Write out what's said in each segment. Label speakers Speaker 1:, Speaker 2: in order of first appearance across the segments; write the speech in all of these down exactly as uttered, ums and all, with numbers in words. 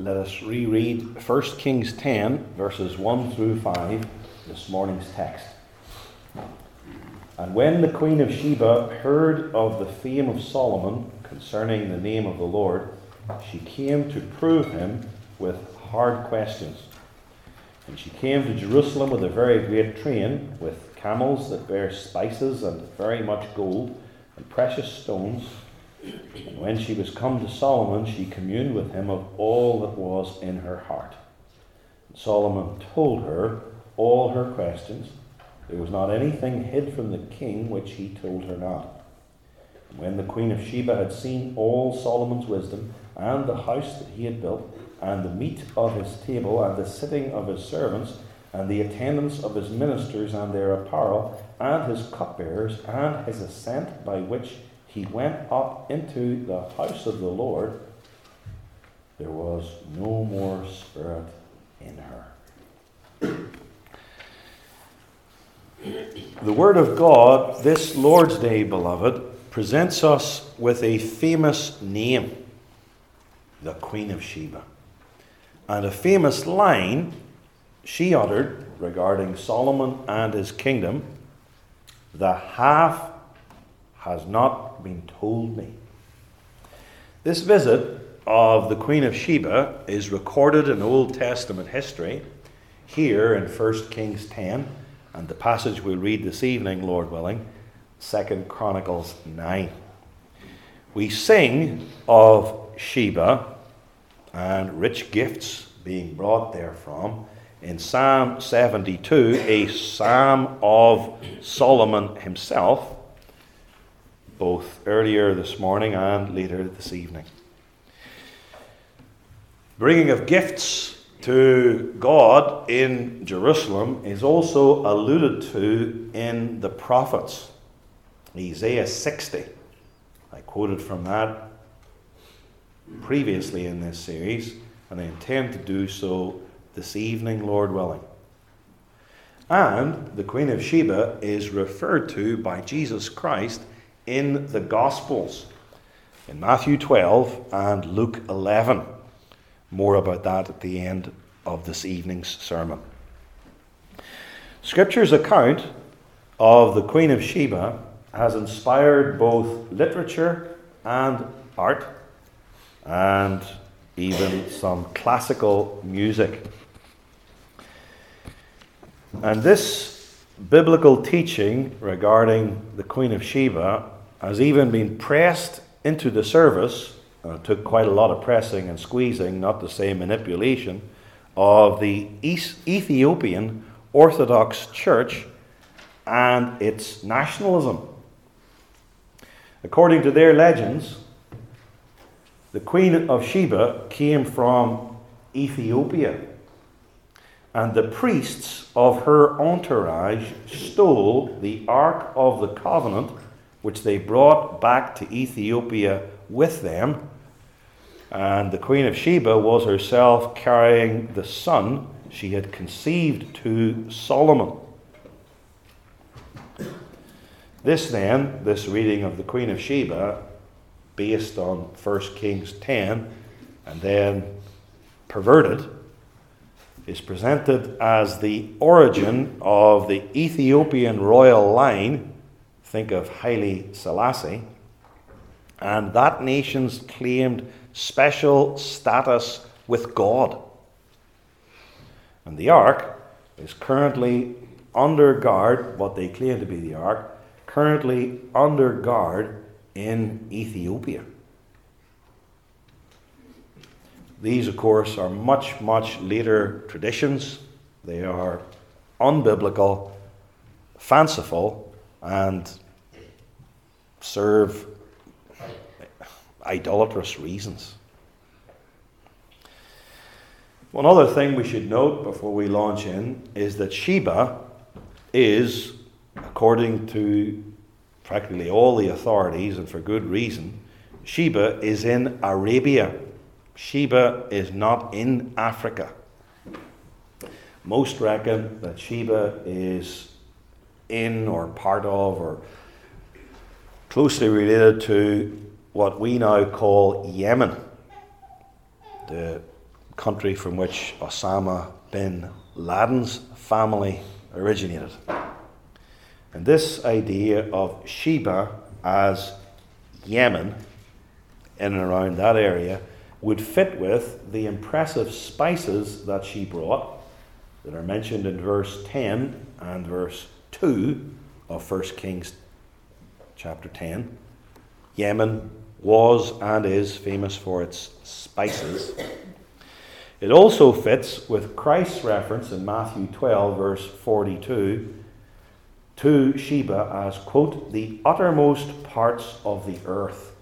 Speaker 1: let us reread First Kings ten, verses one through five, this morning's text. And when the queen of Sheba heard of the fame of Solomon concerning the name of the Lord, she came to prove him with hard questions. And she came to Jerusalem with a very great train, with camels that bear spices and very much gold and precious stones. And when she was come to Solomon, she communed with him of all that was in her heart. And Solomon told her all her questions. There was not anything hid from the king which he told her not. And when the queen of Sheba had seen all Solomon's wisdom, and the house that he had built, and the meat of his table, and the sitting of his servants, and the attendance of his ministers and their apparel, and his cupbearers, and his ascent by which he went up into the house of the Lord, there was no more spirit in her. The Word of God, this Lord's Day, beloved, presents us with a famous name, the Queen of Sheba, and a famous line she uttered regarding Solomon and his kingdom: the half has not been told me. This visit of the Queen of Sheba is recorded in Old Testament history here in First Kings ten, and the passage we'll read this evening, Lord willing, Second Chronicles nine. We sing of Sheba and rich gifts being brought therefrom in Psalm seventy-two, a psalm of Solomon himself, both earlier this morning and later this evening. Bringing of gifts to God in Jerusalem is also alluded to in the prophets. Isaiah sixty, I quoted from that previously in this series, and I intend to do so this evening, Lord willing. And the Queen of Sheba is referred to by Jesus Christ in the Gospels, in Matthew twelve and Luke eleven. More about that at the end of this evening's sermon. Scripture's account of the Queen of Sheba has inspired both literature and art, and even some classical music. And this biblical teaching regarding the Queen of Sheba has even been pressed into the service. Uh, it took quite a lot of pressing and squeezing, not to say manipulation, of the East Ethiopian Orthodox Church and its nationalism. According to their legends, the Queen of Sheba came from Ethiopia, and the priests of her entourage stole the Ark of the Covenant, which they brought back to Ethiopia with them. And the Queen of Sheba was herself carrying the son she had conceived to Solomon. This then, this reading of the Queen of Sheba, based on First Kings ten, and then perverted, is presented as the origin of the Ethiopian royal line. Think of Haile Selassie, and that nation's claimed special status with God. And the Ark is currently under guard, what they claim to be the Ark, currently under guard in Ethiopia. These, of course, are much, much later traditions. They are unbiblical, fanciful, and serve idolatrous reasons. One other thing we should note before we launch in is that Sheba is, according to practically all the authorities, and for good reason, Sheba is in Arabia. Sheba is not in Africa. Most reckon that Sheba is in or part of or closely related to what we now call Yemen, the country from which Osama bin Laden's family originated. And this idea of Sheba as Yemen, in and around that area, would fit with the impressive spices that she brought, that are mentioned in verse ten and verse two of First Kings chapter ten. Yemen was and is famous for its spices. It also fits with Christ's reference in Matthew twelve, verse forty-two, to Sheba as, quote, the uttermost parts of the earth.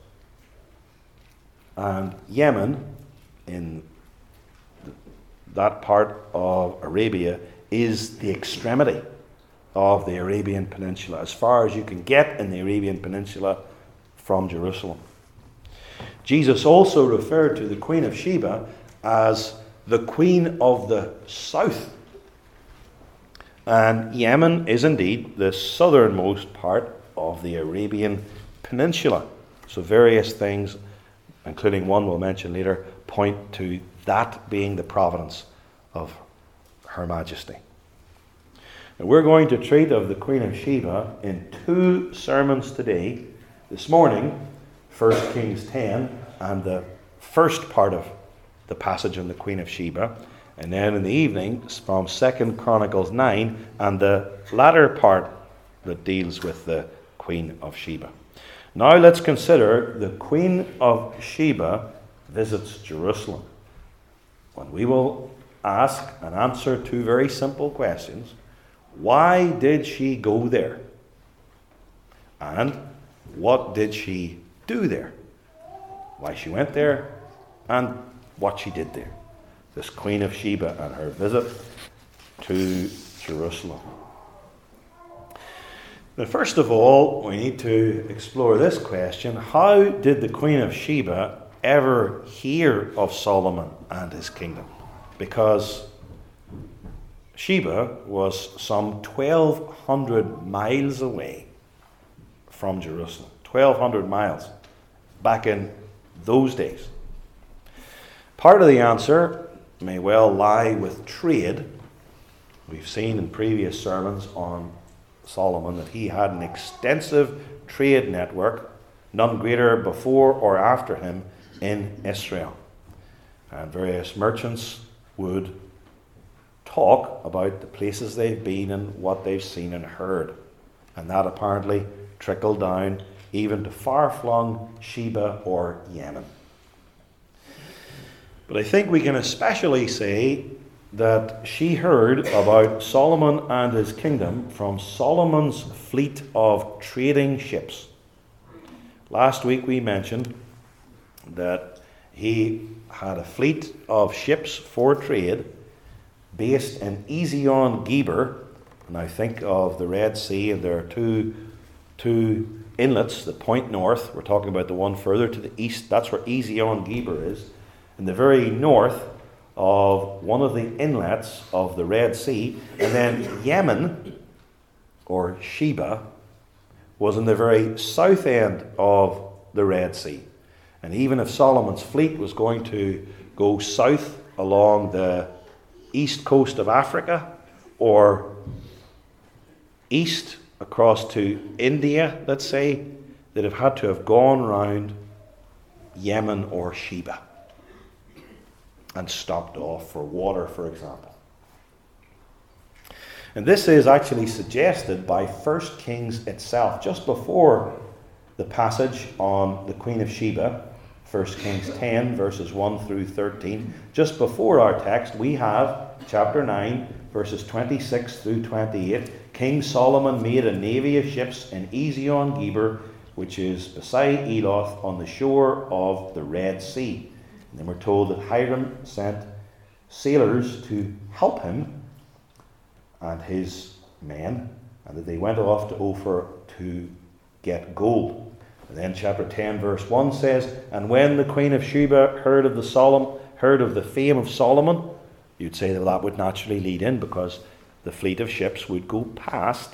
Speaker 1: And Yemen, in that part of Arabia, is the extremity of the Arabian Peninsula, as far as you can get in the Arabian Peninsula from Jerusalem. Jesus also referred to the Queen of Sheba as the Queen of the South. And Yemen is indeed the southernmost part of the Arabian Peninsula. So various things, including one we'll mention later, point to that being the providence of Her Majesty. And we're going to treat of the Queen of Sheba in two sermons today. This morning, First Kings ten, and the first part of the passage on the Queen of Sheba. And then in the evening, from Second Chronicles nine, and the latter part that deals with the Queen of Sheba. Now let's consider the Queen of Sheba visits Jerusalem. And we will ask and answer two very simple questions. Why did she go there? And what did she do there? Why she went there and what she did there. This Queen of Sheba and her visit to Jerusalem. Now, first of all, we need to explore this question. How did the Queen of Sheba ever hear of Solomon and his kingdom? Because Sheba was some twelve hundred miles away from Jerusalem. twelve hundred miles back in those days. Part of the answer may well lie with trade. We've seen in previous sermons on Solomon that he had an extensive trade network, none greater before or after him in Israel. And various merchants would talk about the places they've been and what they've seen and heard. And that apparently trickled down even to far-flung Sheba or Yemen. But I think we can especially say that she heard about Solomon and his kingdom from Solomon's fleet of trading ships. Last week we mentioned that he had a fleet of ships for trade based in Ezion-Geber. And I think of the Red Sea, and there are two, two inlets that point north. We're talking about the one further to the east. That's where Ezion-Geber is. In the very north of one of the inlets of the Red Sea. And then Yemen, or Sheba, was in the very south end of the Red Sea. And even if Solomon's fleet was going to go south along the east coast of Africa, or east across to India, let's say, they'd have had to have gone round Yemen or Sheba and stopped off for water, for example. And this is actually suggested by First Kings itself. Just before the passage on the Queen of Sheba, First Kings ten, verses one through thirteen, just before our text, we have chapter nine, verses twenty-six through twenty-eight. King Solomon made a navy of ships in Ezion-Geber, which is beside Eloth, on the shore of the Red Sea. And then we're told that Hiram sent sailors to help him and his men, and that they went off to Ophir to get gold. And then chapter ten, verse one says, and when the Queen of Sheba heard of the Solomon, heard of the fame of Solomon, you'd say that that would naturally lead in, because the fleet of ships would go past,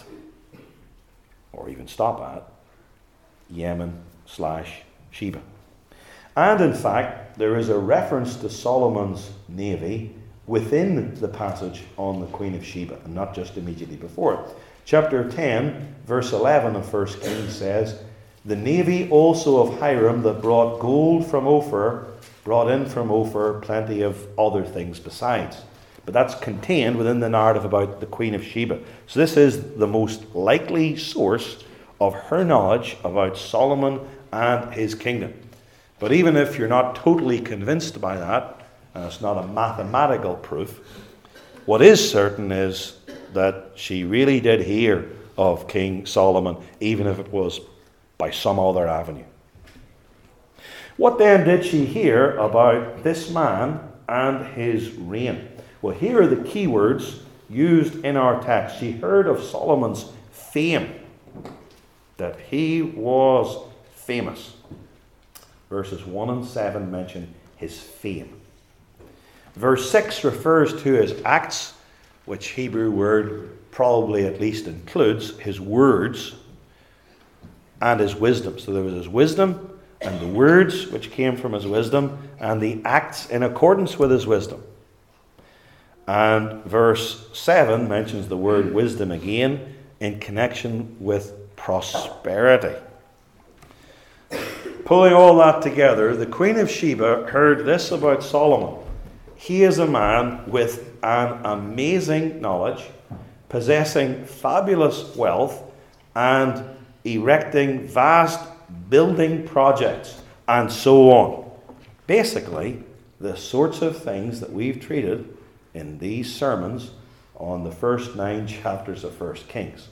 Speaker 1: or even stop at, Yemen slash Sheba. And in fact, there is a reference to Solomon's navy within the passage on the Queen of Sheba, and not just immediately before it. Chapter ten, verse eleven of First Kings says, "The navy also of Hiram that brought gold from Ophir, brought in from Ophir plenty of other things besides." But that's contained within the narrative about the Queen of Sheba. So this is the most likely source of her knowledge about Solomon and his kingdom. But even if you're not totally convinced by that, and it's not a mathematical proof, what is certain is that she really did hear of King Solomon, even if it was by some other avenue. What then did she hear about this man and his reign? Well, here are the key words used in our text. She heard of Solomon's fame, that he was famous. Verses one and seven mention his fame. Verse six refers to his acts, which Hebrew word probably at least includes his words and his wisdom. So there was his wisdom and the words which came from his wisdom and the acts in accordance with his wisdom. And verse seven mentions the word wisdom again in connection with prosperity. Pulling all that together, the Queen of Sheba heard this about Solomon. He is a man with an amazing knowledge, possessing fabulous wealth, and erecting vast building projects, and so on. Basically, the sorts of things that we've treated in these sermons on the first nine chapters of First Kings.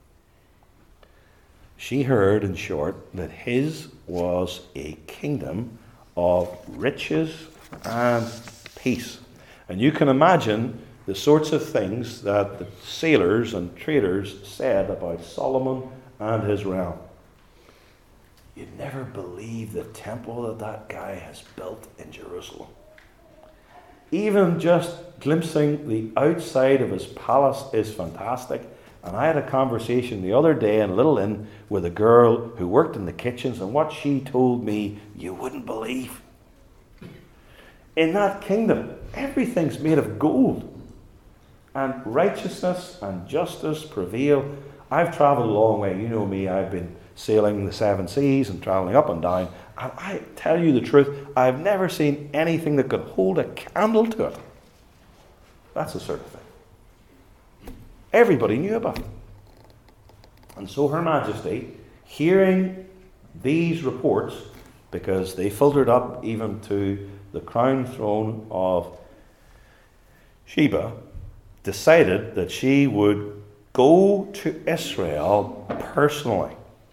Speaker 1: She heard, in short, that his was a kingdom of riches and peace. And you can imagine the sorts of things that the sailors and traders said about Solomon and his realm. You'd never believe the temple that that guy has built in Jerusalem. Even just glimpsing the outside of his palace is fantastic. And I had a conversation the other day in a little inn with a girl who worked in the kitchens, and what she told me, you wouldn't believe. In that kingdom, everything's made of gold. And righteousness and justice prevail. I've traveled a long way. You know me, I've been sailing the seven seas and traveling up and down. And I tell you the truth, I've never seen anything that could hold a candle to it. That's the sort of thing. Everybody knew about it. And so Her Majesty, hearing these reports, because they filtered up even to the crown throne of Sheba, decided that she would go to Israel personally.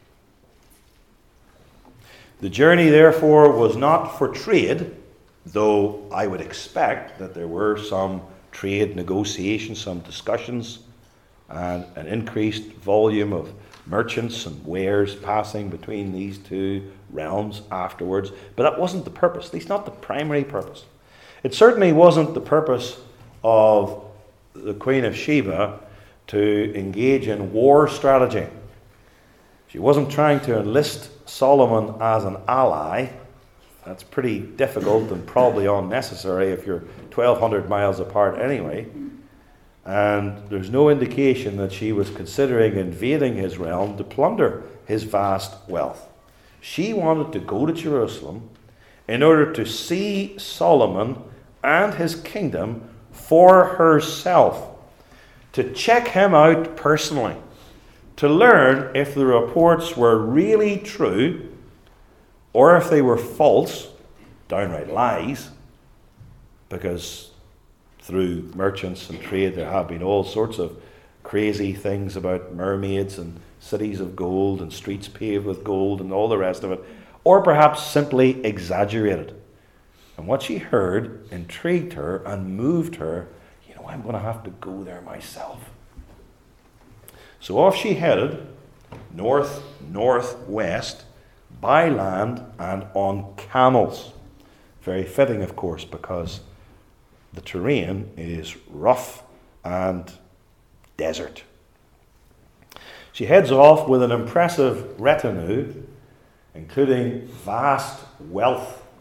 Speaker 1: The journey, therefore, was not for trade, though I would expect that there were some trade negotiations, some discussions, and an increased volume of merchants and wares passing between these two realms afterwards. But that wasn't the purpose, at least not the primary purpose. It certainly wasn't the purpose of the Queen of Sheba to engage in war strategy. She wasn't trying to enlist Solomon as an ally. That's pretty difficult and probably unnecessary if you're twelve hundred miles apart anyway. And there's no indication that she was considering invading his realm to plunder his vast wealth. She wanted to go to Jerusalem in order to see Solomon and his kingdom for herself, to check him out personally, to learn if the reports were really true or if they were false, downright lies, because through merchants and trade there have been all sorts of crazy things about mermaids and cities of gold and streets paved with gold and all the rest of it, or perhaps simply exaggerated. And what she heard intrigued her and moved her. You know, I'm going to have to go there myself. So off she headed, north, northwest, by land and on camels. Very fitting, of course, because the terrain is rough and desert. She heads off with an impressive retinue, including vast wealth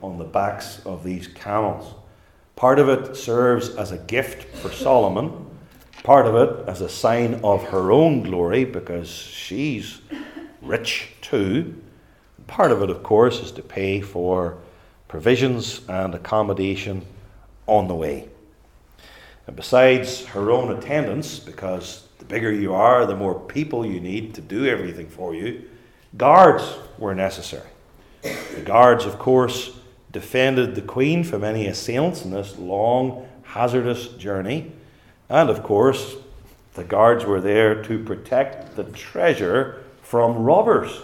Speaker 1: on the backs of these camels. Part of it serves as a gift for Solomon, part of it as a sign of her own glory because she's rich too. Part of it, of course, is to pay for provisions and accommodation on the way. And besides her own attendance, because the bigger you are, the more people you need to do everything for you, guards were necessary. The guards, of course, defended the queen from any assailants in this long, hazardous journey. And, of course, the guards were there to protect the treasure from robbers.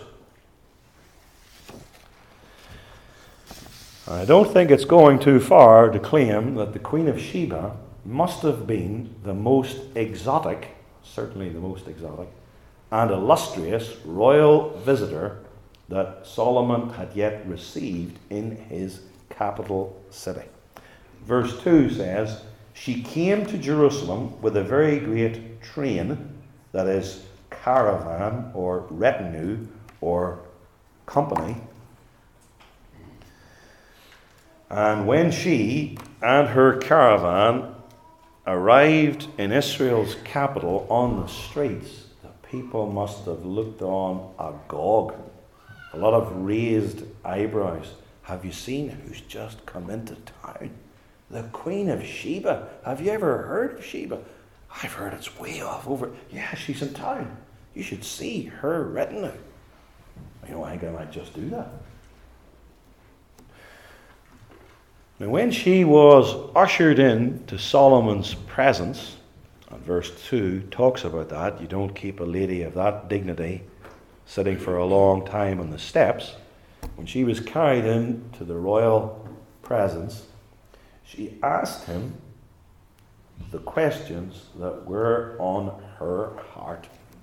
Speaker 1: I don't think it's going too far to claim that the Queen of Sheba must have been the most exotic, certainly the most exotic, and illustrious royal visitor that Solomon had yet received in his capital city. Verse two says, she came to Jerusalem with a very great train, that is, caravan or retinue or company. And when she and her caravan arrived in Israel's capital on the streets, the people must have looked on agog. A lot of raised eyebrows. Have you seen who's just come into town? The Queen of Sheba. Have you ever heard of Sheba? I've heard it's way off over. Yeah, she's in town. You should see her retinue. You know, I think I might just do that. Now, when she was ushered in to Solomon's presence, and verse two talks about that, you don't keep a lady of that dignity sitting for a long time on the steps. When she was carried in to the royal presence, she asked him the questions that were on her heart.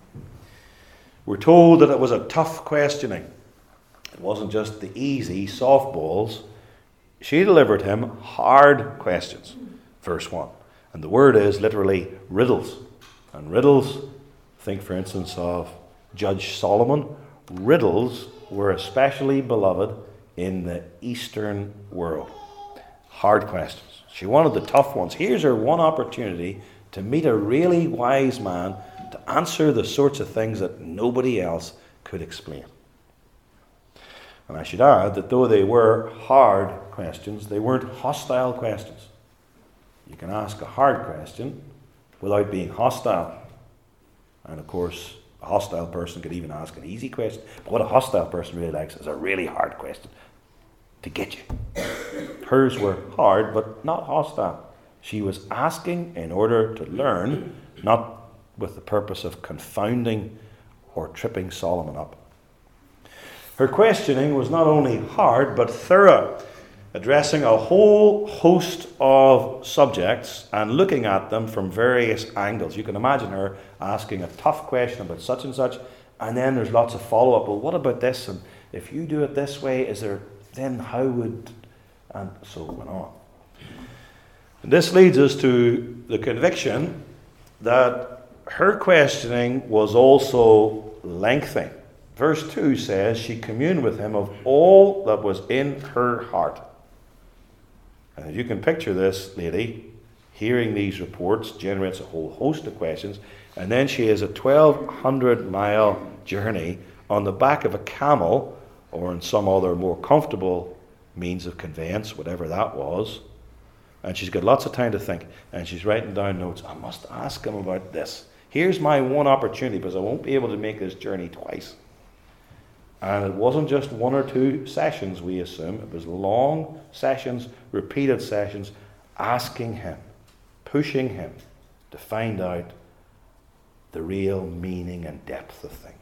Speaker 1: We're told that it was a tough questioning. It wasn't just the easy softballs. She delivered him hard questions. Verse one. And the word is literally riddles. And riddles, think for instance of Judge Solomon. Riddles were especially beloved in the Eastern world. Hard questions. She wanted the tough ones. Here's her one opportunity to meet a really wise man to answer the sorts of things that nobody else could explain. And I should add that though they were hard questions, they weren't hostile questions. You can ask a hard question without being hostile. And of course, a hostile person could even ask an easy question. But what a hostile person really likes is a really hard question to get you. Hers were hard, but not hostile. She was asking in order to learn, not with the purpose of confounding or tripping Solomon up. Her questioning was not only hard, but thorough, addressing a whole host of subjects and looking at them from various angles. You can imagine her asking a tough question about such and such, and then there's lots of follow-up. Well, what about this? And if you do it this way, is there, then how would, and so it went on. And this leads us to the conviction that her questioning was also lengthy. Verse two says, she communed with him of all that was in her heart. And if you can picture this lady, hearing these reports generates a whole host of questions. And then she has a twelve hundred mile journey on the back of a camel, or in some other more comfortable means of conveyance, whatever that was. And she's got lots of time to think. And she's writing down notes. I must ask him about this. Here's my one opportunity, because I won't be able to make this journey twice. And it wasn't just one or two sessions, we assume. It was long sessions, repeated sessions, asking him, pushing him to find out the real meaning and depth of things.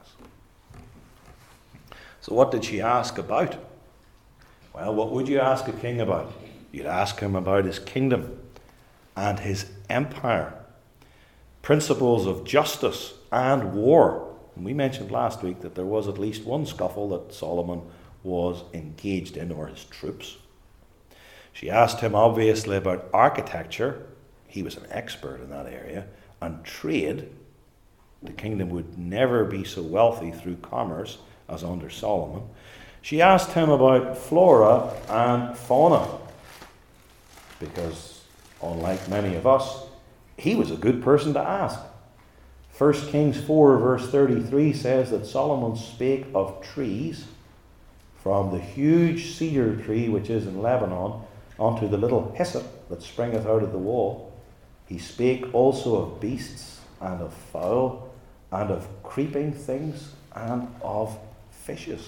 Speaker 1: So what did she ask about? Well, what would you ask a king about? You'd ask him about his kingdom and his empire, principles of justice and war. And we mentioned last week that there was at least one scuffle that Solomon was engaged in, or his troops. She asked him obviously about architecture. He was an expert in that area. And trade. The kingdom would never be so wealthy through commerce as under Solomon. She asked him about flora and fauna, because unlike many of us, he was a good person to ask. First Kings four verse thirty-three says that Solomon spake of trees, from the huge cedar tree which is in Lebanon unto the little hyssop that springeth out of the wall. He spake also of beasts and of fowl and of creeping things and of fishes.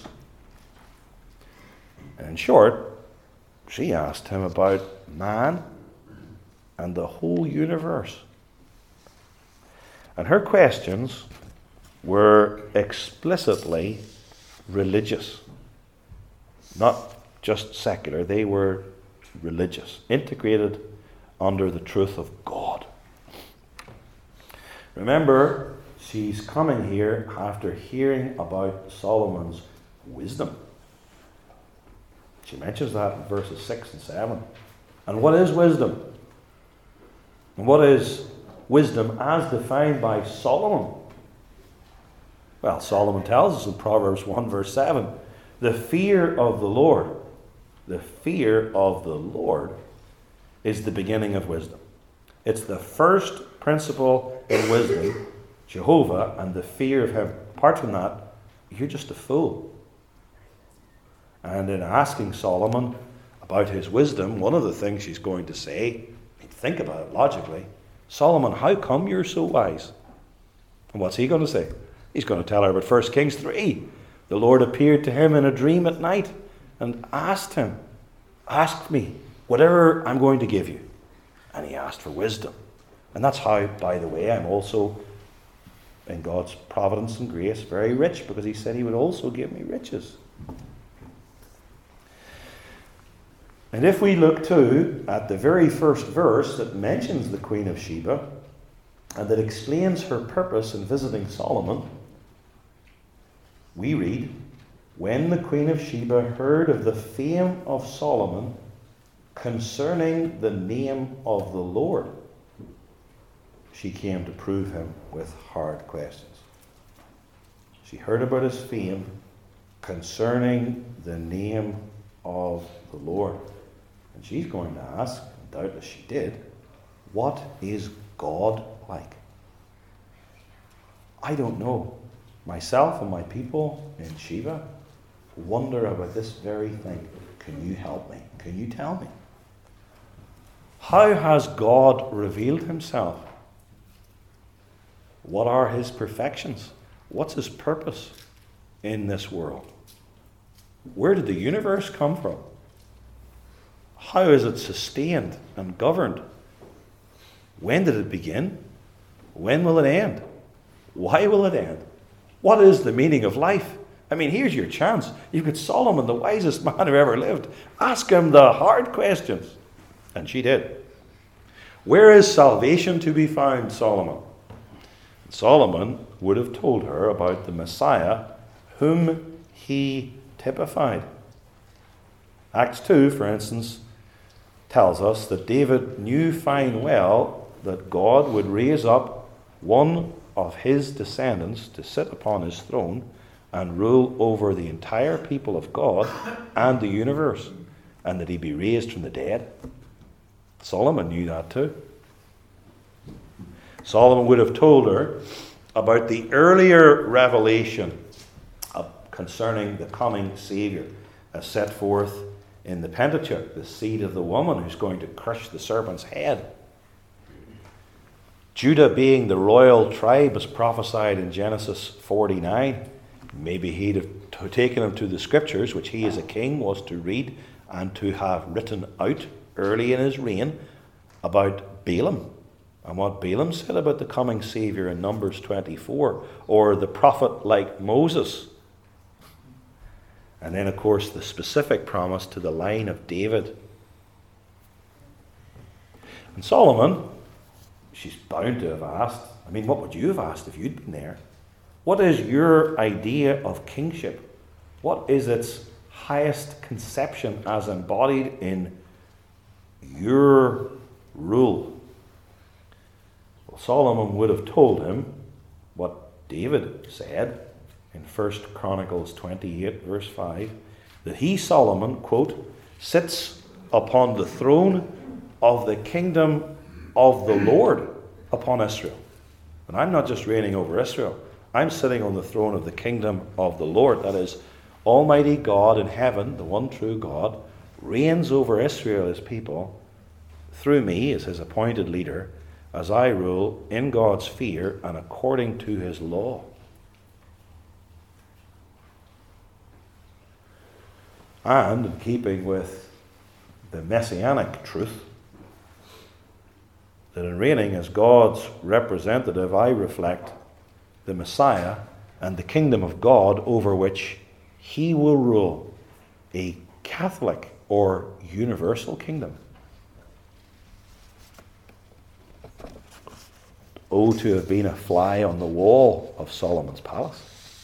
Speaker 1: And in short, she asked him about man and the whole universe. And her questions were explicitly religious. Not just secular, they were religious, integrated under the truth of God. Remember, she's coming here after hearing about Solomon's wisdom. She mentions that in verses six and seven. And what is wisdom? And what is wisdom as defined by Solomon? Well, Solomon tells us in Proverbs one verse seven, the fear of the Lord, the fear of the Lord is the beginning of wisdom. It's the first principle in wisdom, Jehovah, and the fear of him. Apart from that, you're just a fool. And in asking Solomon about his wisdom, one of the things she's going to say, think about it logically, Solomon, how come you're so wise? And what's he going to say? He's going to tell her about First Kings three. The Lord appeared to him in a dream at night and asked him, ask me whatever I'm going to give you. And he asked for wisdom. And that's how, by the way, I'm also, in God's providence and grace, very rich, because he said he would also give me riches. And if we look too at the very first verse that mentions the Queen of Sheba and that explains her purpose in visiting Solomon, we read, when the Queen of Sheba heard of the fame of Solomon concerning the name of the Lord, she came to prove him with hard questions. She heard about his fame concerning the name of the Lord. And she's going to ask, and doubtless she did, what is God like? I don't know. Myself and my people in Sheba wonder about this very thing. Can you help me? Can you tell me? How has God revealed himself? What are his perfections? What's his purpose in this world? Where did the universe come from? How is it sustained and governed? When did it begin? When will it end? Why will it end? What is the meaning of life? I mean, here's your chance. You've got Solomon, the wisest man who ever lived. Ask him the hard questions. And she did. Where is salvation to be found, Solomon? Solomon would have told her about the Messiah whom he typified. Acts two, for instance, tells us that David knew fine well that God would raise up one of his descendants to sit upon his throne and rule over the entire people of God and the universe, and that he be raised from the dead. Solomon knew that too. Solomon would have told her about the earlier revelation of, concerning the coming Savior, as set forth in the Pentateuch, the seed of the woman who's going to crush the serpent's head. Judah being the royal tribe as prophesied in Genesis forty-nine. Maybe he'd have taken him to the scriptures, which he as a king was to read and to have written out early in his reign, about Balaam and what Balaam said about the coming Saviour in Numbers twenty-four, or the prophet like Moses. And then, of course, the specific promise to the line of David. And Solomon, she's bound to have asked, I mean, what would you have asked if you'd been there? What is your idea of kingship? What is its highest conception as embodied in your rule? Well, Solomon would have told him what David said in First Chronicles twenty-eight, verse five. that he, Solomon, quote, sits upon the throne of the kingdom of the Lord upon Israel. And I'm not just reigning over Israel. I'm sitting on the throne of the kingdom of the Lord. That is, Almighty God in heaven, the one true God, reigns over Israel, his people, through me as his appointed leader, as I rule in God's fear and according to his law. And in keeping with the messianic truth, that in reigning as God's representative, I reflect the Messiah and the kingdom of God over which he will rule, a Catholic or universal kingdom. Oh, to have been a fly on the wall of Solomon's palace.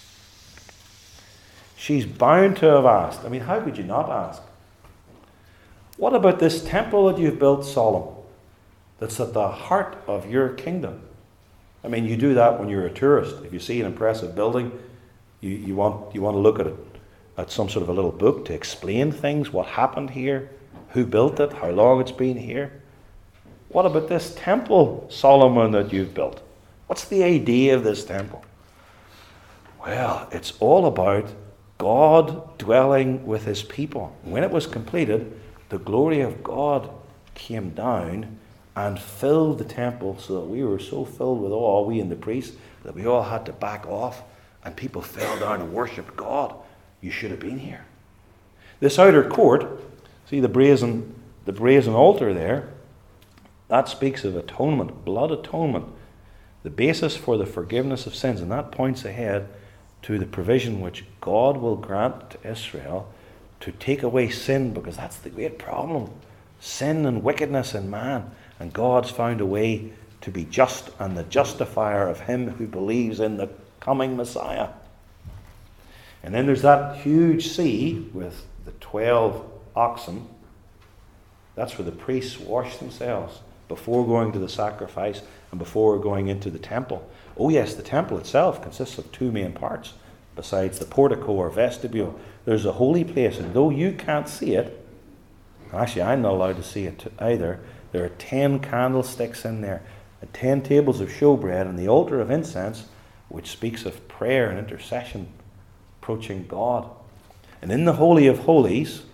Speaker 1: She's bound to have asked. I mean, how could you not ask? What about this temple that you've built, Solomon, that's at the heart of your kingdom? I mean, you do that when you're a tourist. If you see an impressive building, you, you want you want to look at it, at some sort of a little book to explain things, what happened here, who built it, how long it's been here. What about this temple, Solomon, that you've built? What's the idea of this temple? Well, it's all about God dwelling with his people. When it was completed, the glory of God came down and filled the temple so that we were so filled with awe, we and the priests, that we all had to back off and people fell down and worshipped God. You should have been here. This outer court, see the brazen, the brazen altar there, that speaks of atonement, blood atonement, the basis for the forgiveness of sins. And that points ahead to the provision which God will grant to Israel to take away sin, because that's the great problem. Sin and wickedness in man. And God's found a way to be just and the justifier of him who believes in the coming Messiah. And then there's that huge sea with the twelve oxen. That's where the priests wash themselves before going to the sacrifice and before going into the temple. Oh yes, the temple itself consists of two main parts. Besides the portico or vestibule, there's a holy place, and though you can't see it, actually I'm not allowed to see it either, there are ten candlesticks in there, and ten tables of showbread, and the altar of incense, which speaks of prayer and intercession approaching God. And in the Holy of Holies,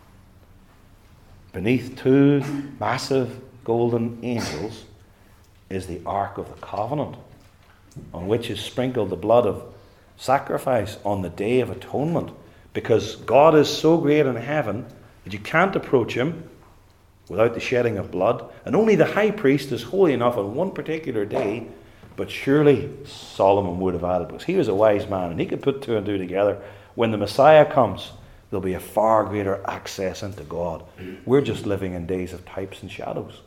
Speaker 1: beneath two massive golden angels, is the Ark of the Covenant, on which is sprinkled the blood of sacrifice on the Day of Atonement, because God is so great in heaven that you can't approach him without the shedding of blood, and only the high priest is holy enough on one particular day. But surely Solomon would have added, because he was a wise man and he could put two and two together, when the Messiah comes, there'll be a far greater access into God. We're just living in days of types and shadows.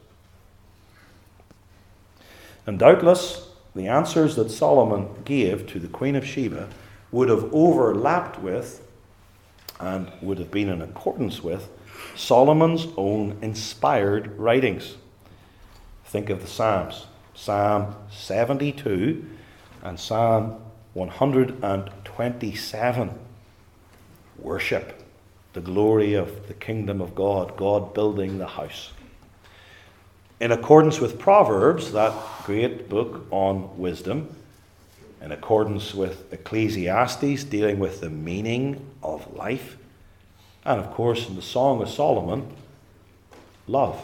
Speaker 1: And doubtless the answers that Solomon gave to the Queen of Sheba would have overlapped with and would have been in accordance with Solomon's own inspired writings. Think of the Psalms. Psalm seventy-two and Psalm one hundred twenty-seven. Worship the glory of the kingdom of God, God building the house. In accordance with Proverbs, that great book on wisdom, in accordance with Ecclesiastes, dealing with the meaning of life, and of course in the Song of Solomon, love.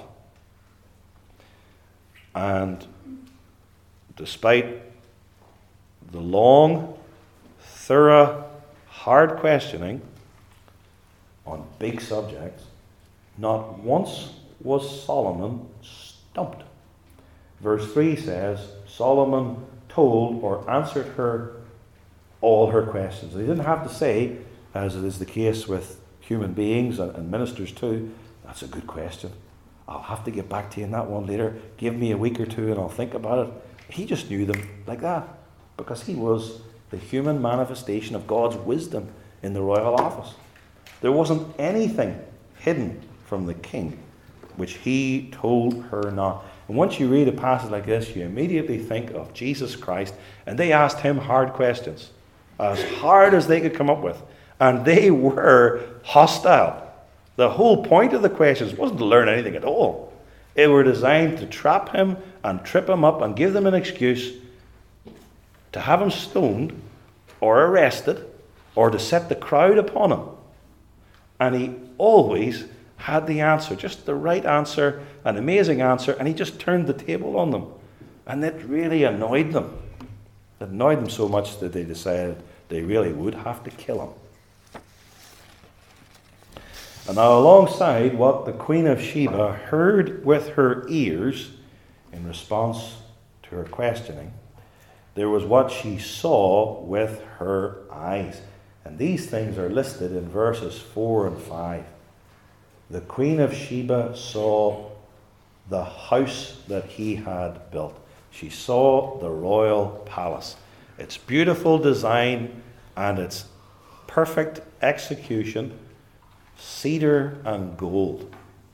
Speaker 1: And despite the long, thorough, hard questioning on big subjects, not once was Solomon stumped. Verse three says, Solomon told or answered her all her questions. He didn't have to say, as it is the case with human beings and ministers too, that's a good question. I'll have to get back to you on that one later. Give me a week or two and I'll think about it. He just knew them like that, because he was the human manifestation of God's wisdom in the royal office. There wasn't anything hidden from the king which he told her not. And once you read a passage like this, you immediately think of Jesus Christ, and they asked him hard questions, as hard as they could come up with, And they were hostile. The whole point of the questions wasn't to learn anything at all. They were designed to trap him and trip him up and give them an excuse to have him stoned or arrested or to set the crowd upon him. And he always had the answer, just the right answer, an amazing answer, and he just turned the table on them. And it really annoyed them. It annoyed them so much that they decided they really would have to kill him. And now, alongside what the Queen of Sheba heard with her ears in response to her questioning, there was what she saw with her eyes. And these things are listed in verses four and five. The Queen of Sheba saw the house that he had built. She saw the royal palace, its beautiful design and its perfect execution, cedar and gold.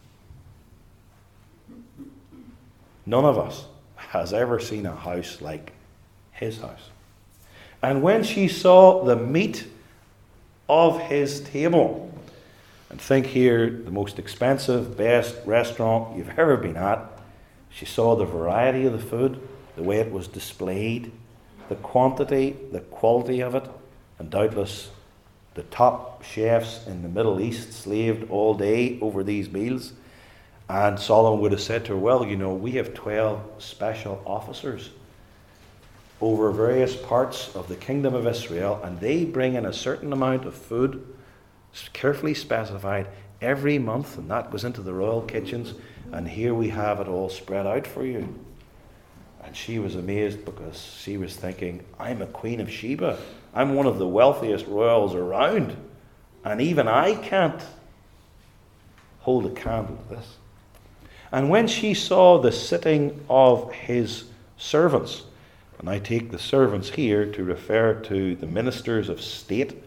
Speaker 1: None of us has ever seen a house like his house. And when she saw the meat of his table, and think here, the most expensive, best restaurant you've ever been at, she saw the variety of the food, the way it was displayed, the quantity, the quality of it, and doubtless the top chefs in the Middle East slaved all day over these meals. And Solomon would have said to her, well, you know, we have twelve special officers over various parts of the kingdom of Israel, and they bring in a certain amount of food, carefully specified, every month, and that goes into the royal kitchens, and here we have it all spread out for you. And she was amazed because she was thinking, I'm a Queen of Sheba. I'm one of the wealthiest royals around. And even I can't hold a candle to this. And when she saw the sitting of his servants, and I take the servants here to refer to the ministers of state,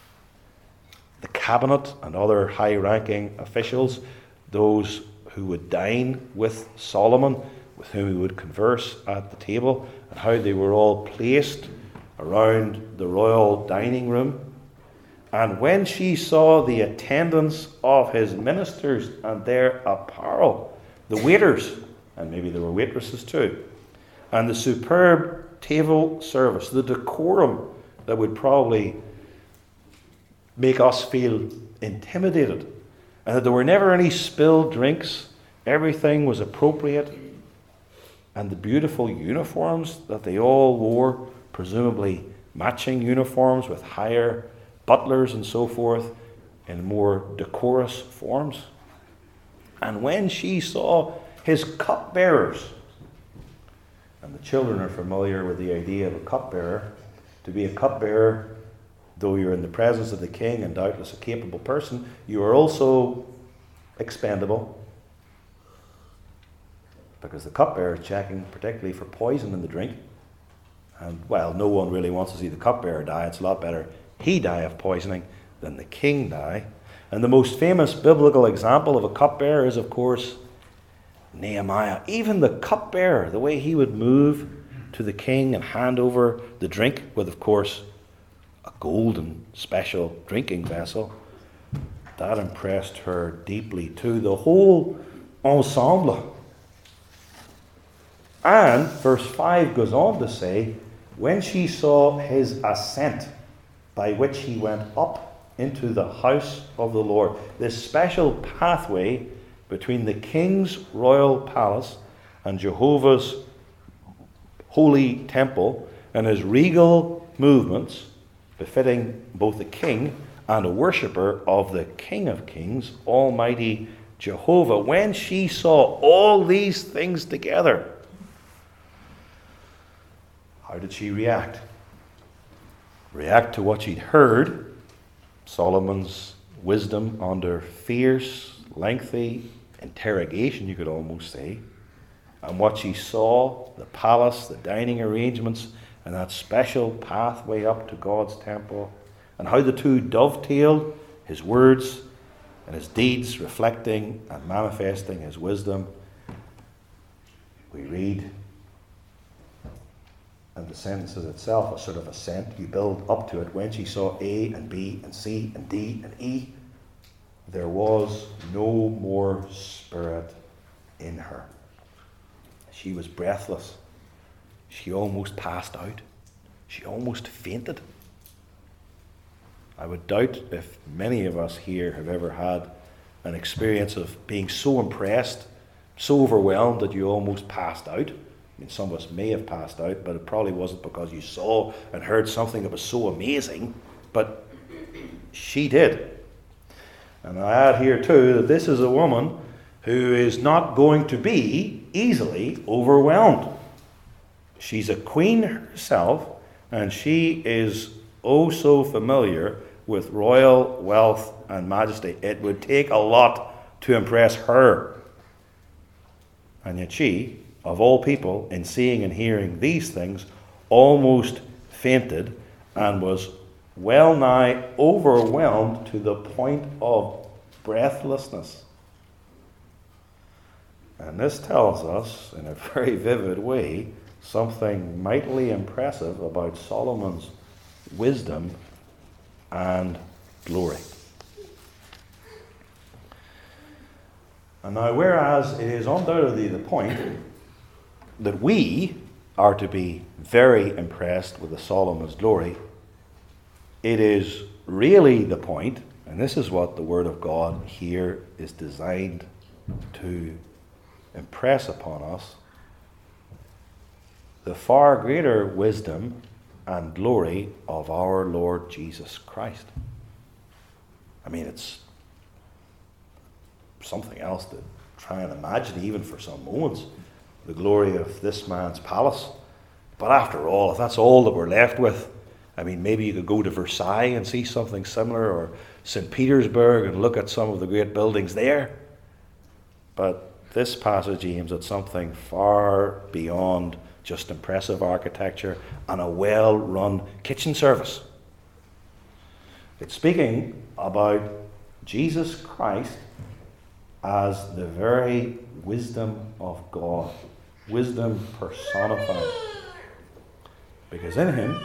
Speaker 1: the cabinet and other high-ranking officials, those who would dine with Solomon, with whom he would converse at the table, and how they were all placed around the royal dining room. And when she saw the attendants of his ministers and their apparel, the waiters, and maybe there were waitresses too, and the superb table service, the decorum that would probably make us feel intimidated, and that there were never any spilled drinks, everything was appropriate, and the beautiful uniforms that they all wore, presumably matching uniforms with higher butlers and so forth in more decorous forms. And when she saw his cupbearers, and the children are familiar with the idea of a cupbearer, to be a cupbearer, though you're in the presence of the king and doubtless a capable person, you are also expendable, because the cupbearer is checking particularly for poison in the drink. And while no one really wants to see the cupbearer die, it's a lot better he die of poisoning than the king die. And the most famous biblical example of a cupbearer is, of course, Nehemiah. Even the cupbearer, the way he would move to the king and hand over the drink with, of course, a golden special drinking vessel, that impressed her deeply too. The whole ensemble. And verse five goes on to say, when she saw his ascent, by which he went up into the house of the Lord, this special pathway between the king's royal palace and Jehovah's holy temple, and his regal movements, befitting both the king and a worshipper of the King of Kings, Almighty Jehovah. When she saw all these things together, how did she react? React to what she'd heard, Solomon's wisdom under fierce, lengthy interrogation, you could almost say, and what she saw, the palace, the dining arrangements, and that special pathway up to God's temple, and how the two dovetailed, his words and his deeds reflecting and manifesting his wisdom. We read, and the the sentence is itself a sort of ascent. You build up to it. When she saw A and B and C and D and E, there was no more spirit in her. She was breathless. She almost passed out. She almost fainted. I would doubt if many of us here have ever had an experience of being so impressed, so overwhelmed that you almost passed out. I mean, some of us may have passed out, but it probably wasn't because you saw and heard something that was so amazing, but she did. And I add here too that this is a woman who is not going to be easily overwhelmed. She's a queen herself, and she is oh so familiar with royal wealth and majesty. It would take a lot to impress her. And yet she, of all people, in seeing and hearing these things, almost fainted and was well nigh overwhelmed to the point of breathlessness. And this tells us, in a very vivid way, something mightily impressive about Solomon's wisdom and glory. And now, whereas it is undoubtedly the point that we are to be very impressed with the Solomon's glory, it is really the point, and this is what the Word of God here is designed to impress upon us, the far greater wisdom and glory of our Lord Jesus Christ. I mean, it's something else to try and imagine, even for some moments, the glory of this man's palace. But after all, if that's all that we're left with, I mean, maybe you could go to Versailles and see something similar, or Saint Petersburg and look at some of the great buildings there. But this passage aims at something far beyond just impressive architecture and a well-run kitchen service. It's speaking about Jesus Christ as the very wisdom of God, wisdom personified. Because in him,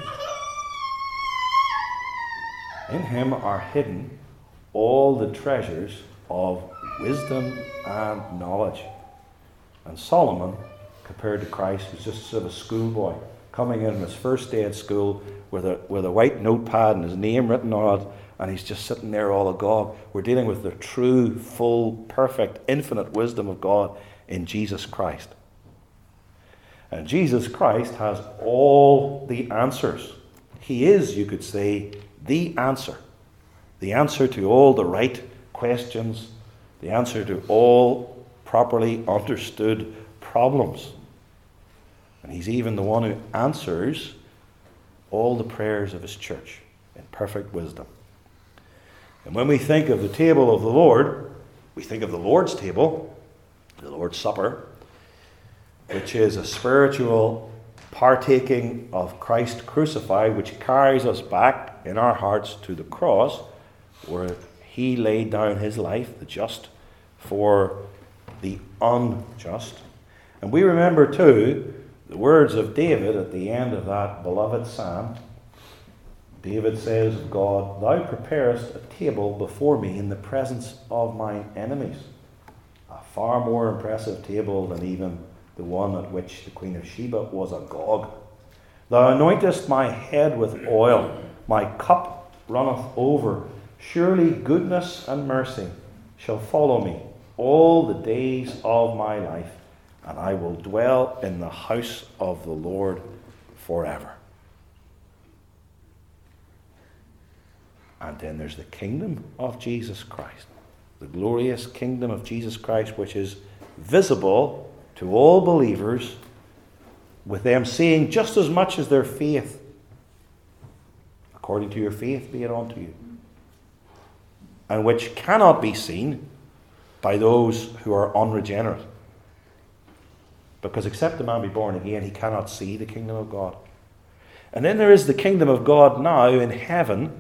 Speaker 1: in him are hidden all the treasures of wisdom and knowledge. And Solomon, compared to Christ, was just sort of a schoolboy coming in on his first day at school with a with a white notepad and his name written on it, and he's just sitting there all agog. We're dealing with the true, full, perfect, infinite wisdom of God in Jesus Christ. And Jesus Christ has all the answers. He is, you could say, the answer. The answer to all the right questions, the answer to all properly understood problems. And he's even the one who answers all the prayers of his church in perfect wisdom. And when we think of the table of the Lord, we think of the Lord's table, the Lord's Supper, which is a spiritual partaking of Christ crucified, which carries us back in our hearts to the cross, where he laid down his life, the just, for the unjust. And we remember too the words of David at the end of that beloved psalm. David says of God, "Thou preparest a table before me in the presence of mine enemies." A far more impressive table than even the one at which the Queen of Sheba was agog. "Thou anointest my head with oil, my cup runneth over. Surely goodness and mercy shall follow me all the days of my life, and I will dwell in the house of the Lord forever." And then there's the kingdom of Jesus Christ, the glorious kingdom of Jesus Christ, which is visible to all believers, with them seeing just as much as their faith. According to your faith be it unto you. And which cannot be seen by those who are unregenerate. Because except a man be born again, he cannot see the kingdom of God. And then there is the kingdom of God now in heaven,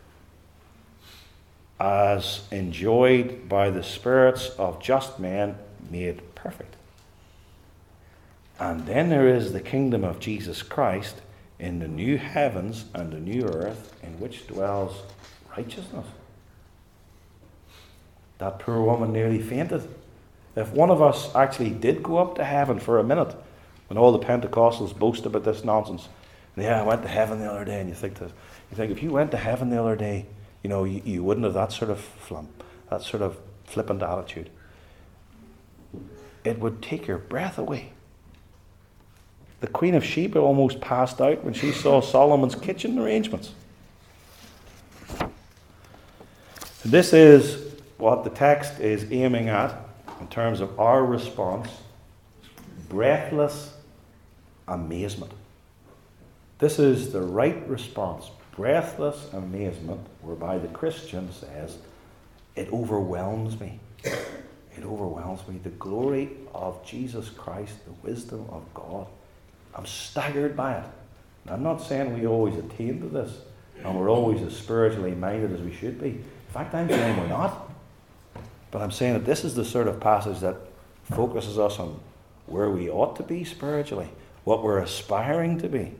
Speaker 1: as enjoyed by the spirits of just men made perfect. And then there is the kingdom of Jesus Christ in the new heavens and the new earth in which dwells righteousness. That poor woman nearly fainted. If one of us actually did go up to heaven for a minute, when all the Pentecostals boast about this nonsense, yeah, I went to heaven the other day, and you think that, you think if you went to heaven the other day, you know, you, you wouldn't have that sort of flump, that sort of flippant attitude. It would take your breath away. The Queen of Sheba almost passed out when she saw Solomon's kitchen arrangements. This is what the text is aiming at in terms of our response: breathless amazement. This is the right response. Breathless amazement, whereby the Christian says, it overwhelms me. It overwhelms me. The glory of Jesus Christ, the wisdom of God. I'm staggered by it. And I'm not saying we always attain to this, and we're always as spiritually minded as we should be. In fact, I'm saying we're not. But I'm saying that this is the sort of passage that focuses us on where we ought to be spiritually, what we're aspiring to be.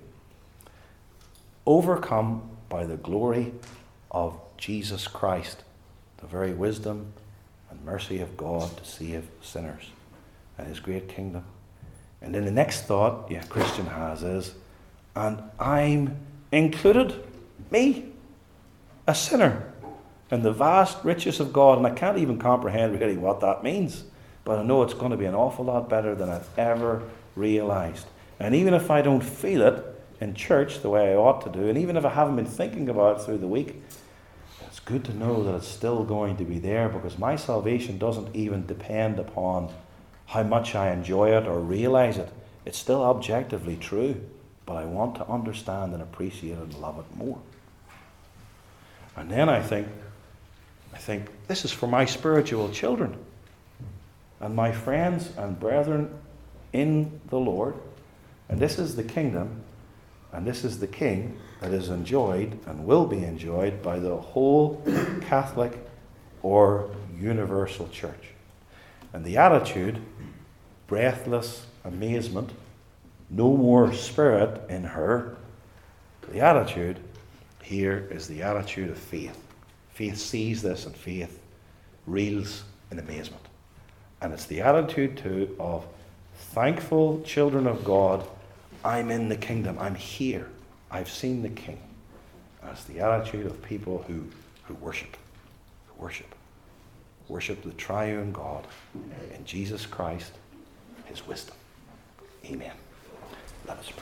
Speaker 1: Overcome by the glory of Jesus Christ, the very wisdom and mercy of God to save sinners and his great kingdom. And then the next thought yeah, Christian has is, and I'm included, me, a sinner, in the vast riches of God. And I can't even comprehend really what that means, but I know it's going to be an awful lot better than I've ever realized. And even if I don't feel it in church the way I ought to do, and even if I haven't been thinking about it through the week, it's good to know that it's still going to be there, because my salvation doesn't even depend upon how much I enjoy it or realize it. It's still objectively true, but I want to understand and appreciate it and love it more. And then I think, I think this is for my spiritual children and my friends and brethren in the Lord. And this is the kingdom, and this is the king that is enjoyed and will be enjoyed by the whole Catholic or universal church. And the attitude, breathless amazement, no more spirit in her. The attitude here is the attitude of faith. Faith sees this, and faith reels in amazement. And it's the attitude too of thankful children of God. I'm in the kingdom. I'm here. I've seen the King. And it's the attitude of people who, who worship. Who worship. Worship the triune God in Jesus Christ, his wisdom. Amen. Let us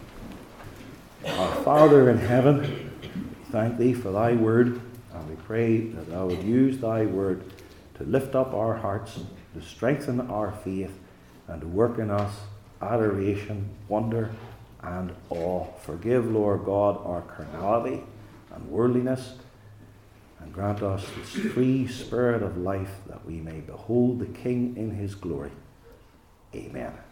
Speaker 1: pray. Our Father in heaven, we thank thee for thy word, and we pray that thou would use thy word to lift up our hearts, to strengthen our faith, and to work in us adoration, wonder, and awe. Forgive, Lord God, our carnality and worldliness, and grant us this free spirit of life, that we may behold the King in his glory. Amen.